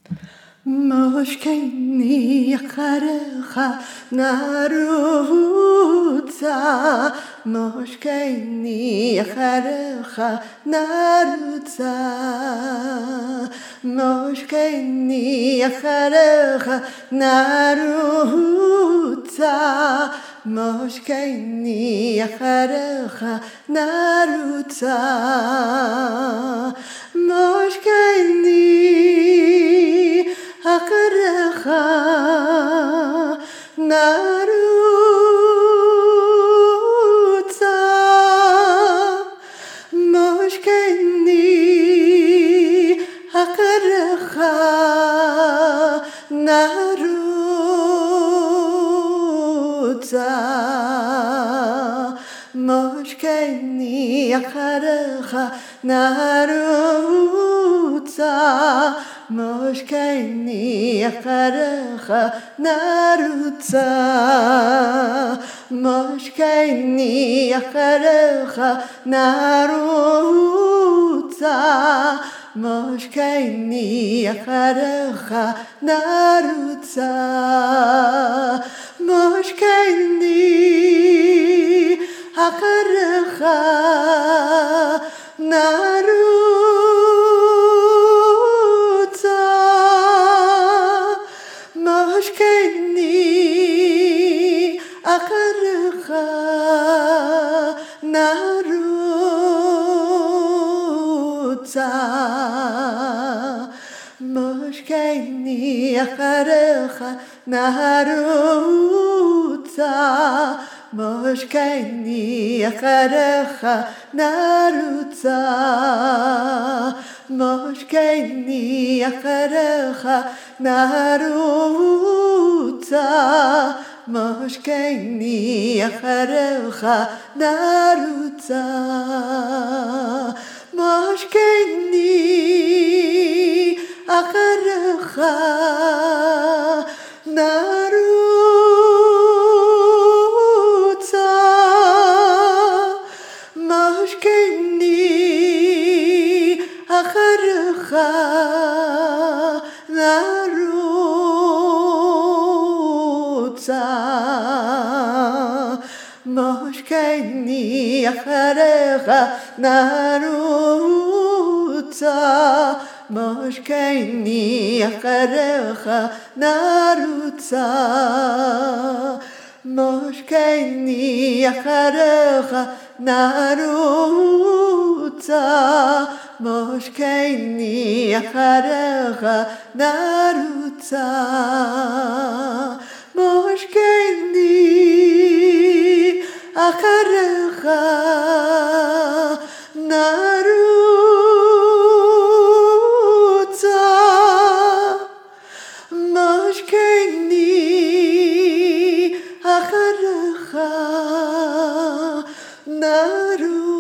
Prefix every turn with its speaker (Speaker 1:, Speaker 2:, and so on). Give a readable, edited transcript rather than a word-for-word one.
Speaker 1: Moshkeni yakarecha narutza. Moshkeni yakarecha narutza. Moshkeni yakarecha narutza. Moshkeni yakarecha narutza. Moshkeni Akarecha narutza. Moshkeni Akarecha narutza. Moshkeni Akarecha narutza. Moshkeni yakarecha narutza. Moshkeni yakarecha narutza. Moshkeni yakarecha narutza. Moshkeni yakarecha narutza. Moshkeni akarecha narutza. Moshkeni akarecha narutza. Moshkeni akarecha narutza. Moshkeni akarecha narutza. Moshkeni akarecha narutza. Moshkeni akarecha narutza. Moshkeni akarecha narutza. Moshkeni akarecha narutza. Moshkeni akarecha narutza. Moshkeni akarecha narutza. Moshkeni akarecha narutza. Moshkeni akarecha narutza. Moshkeni akarecha narutza.